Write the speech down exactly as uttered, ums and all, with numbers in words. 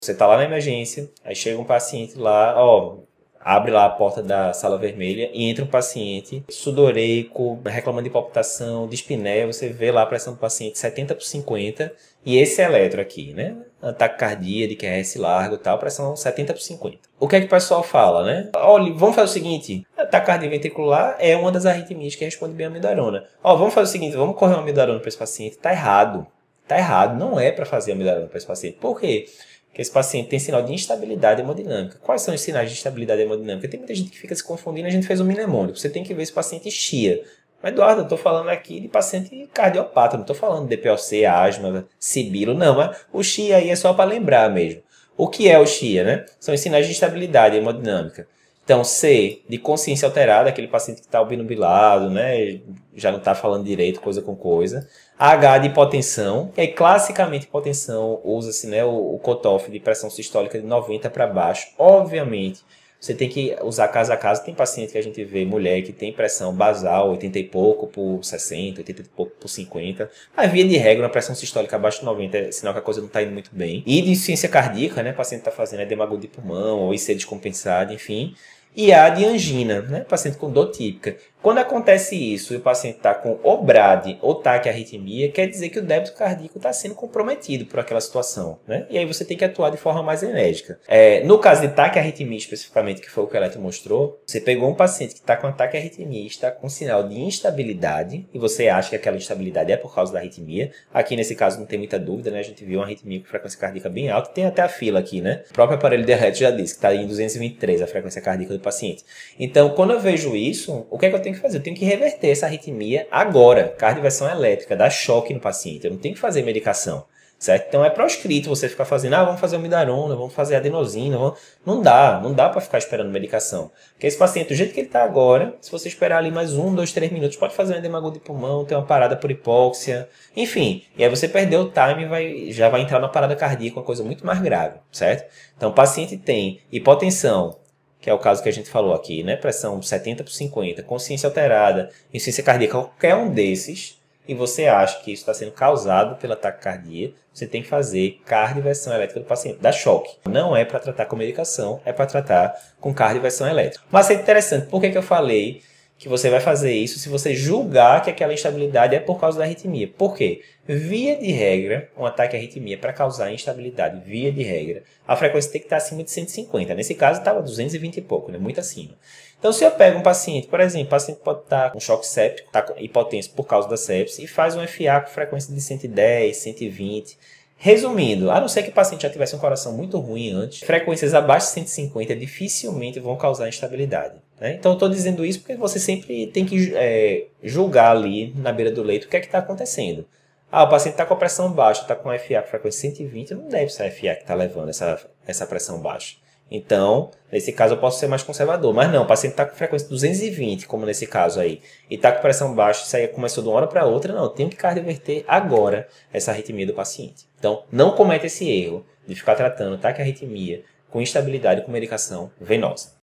Você está lá na emergência, aí chega um paciente lá, ó, abre lá a porta da sala vermelha e entra um paciente sudoreico, reclamando de palpitação, dispneia, você vê lá a pressão do paciente setenta por cinquenta e esse eletro aqui, né? Ataque cardíaco, Q R S largo e tal, pressão setenta por cinquenta. O que é que o pessoal fala, né? Olha, vamos fazer o seguinte, ataque cardíaco ventricular é uma das arritmias que responde bem à amiodarona. Ó, vamos fazer o seguinte, vamos correr uma amiodarona para esse paciente. Tá errado. Tá errado, não é para fazer amiodarona para esse paciente. Por quê? Porque esse paciente tem sinal de instabilidade hemodinâmica. Quais são os sinais de instabilidade hemodinâmica? Tem muita gente que fica se confundindo, a gente fez um mnemônico. Você tem que ver se o paciente chia. Mas, Eduardo, eu estou falando aqui de paciente cardiopata, não estou falando de D P O C, asma, sibilo, não. Mas o chia aí é só para lembrar mesmo. O que é o chia, né? São os sinais de instabilidade hemodinâmica. Então, C, de consciência alterada, aquele paciente que está obnubilado, né? Já não está falando direito, coisa com coisa. H, de hipotensão, que aí classicamente hipotensão usa-se, né, o, o cutoff de pressão sistólica de noventa para baixo. Obviamente, você tem que usar caso a caso. Tem paciente que a gente vê, mulher, que tem pressão basal, oitenta e pouco por sessenta, oitenta e pouco por cinquenta. A via de regra, uma pressão sistólica abaixo de noventa é sinal que a coisa não está indo muito bem. E de insuficiência cardíaca, né, o paciente está fazendo edema de pulmão, ou I C descompensado, enfim. E a de angina, né? Paciente com dor típica. Quando acontece isso e o paciente está com ou brade ou taquiarritmia, quer dizer que o débito cardíaco está sendo comprometido por aquela situação, né? E aí você tem que atuar de forma mais enérgica. É, no caso de taquiarritmia especificamente, que foi o que o Eletro mostrou, você pegou um paciente que está com taquiarritmia e está com sinal de instabilidade, e você acha que aquela instabilidade é por causa da arritmia. Aqui nesse caso não tem muita dúvida, né? A gente viu uma arritmia com frequência cardíaca bem alta, tem até a fila aqui, né? O próprio aparelho de Eletro já disse que está em duzentos e vinte e três a frequência cardíaca do paciente. Então, quando eu vejo isso, o que é que eu tenho que fazer? Eu tenho que reverter essa arritmia agora. Cardioversão elétrica, dar choque no paciente. Eu não tenho que fazer medicação, certo? Então, é proscrito você ficar fazendo, ah, vamos fazer amidarona, vamos fazer adenosina. Vamos... Não dá, não dá para ficar esperando medicação. Porque esse paciente, do jeito que ele está agora, se você esperar ali mais um, dois, três minutos, pode fazer um edema agudo de pulmão, ter uma parada por hipóxia, enfim. E aí você perdeu o time e vai, já vai entrar na parada cardíaca, uma coisa muito mais grave, certo? Então, o paciente tem hipotensão, que é o caso que a gente falou aqui, né? Pressão setenta por cinquenta, consciência alterada, insuficiência cardíaca, qualquer um desses, e você acha que isso está sendo causado pela taquicardia, você tem que fazer cardioversão elétrica do paciente, dá choque. Não é para tratar com medicação, é para tratar com cardioversão elétrica. Mas é interessante, por que que eu falei que você vai fazer isso se você julgar que aquela instabilidade é por causa da arritmia? Por quê? Via de regra, um ataque à arritmia para causar instabilidade, via de regra, a frequência tem que estar acima de cento e cinquenta. Nesse caso, estava duzentos e vinte e pouco, né? Muito acima. Então, se eu pego um paciente, por exemplo, o paciente pode estar com choque séptico, está hipotenso por causa da sepse, e faz um F A com frequência de cento e dez, cento e vinte. Resumindo, a não ser que o paciente já tivesse um coração muito ruim antes, frequências abaixo de cento e cinquenta dificilmente vão causar instabilidade, né? Então, eu estou dizendo isso porque você sempre tem que é, julgar ali na beira do leito o que é que está acontecendo. Ah, o paciente está com a pressão baixa, está com F A com frequência cento e vinte, não deve ser a F A que está levando essa, essa pressão baixa. Então, nesse caso eu posso ser mais conservador. Mas não, o paciente está com frequência duzentos e vinte, como nesse caso aí, e está com pressão baixa, isso aí começou de uma hora para outra, não, eu tenho que cardioverter agora essa arritmia do paciente. Então, não cometa esse erro de ficar tratando taquiarritmia com instabilidade com medicação venosa.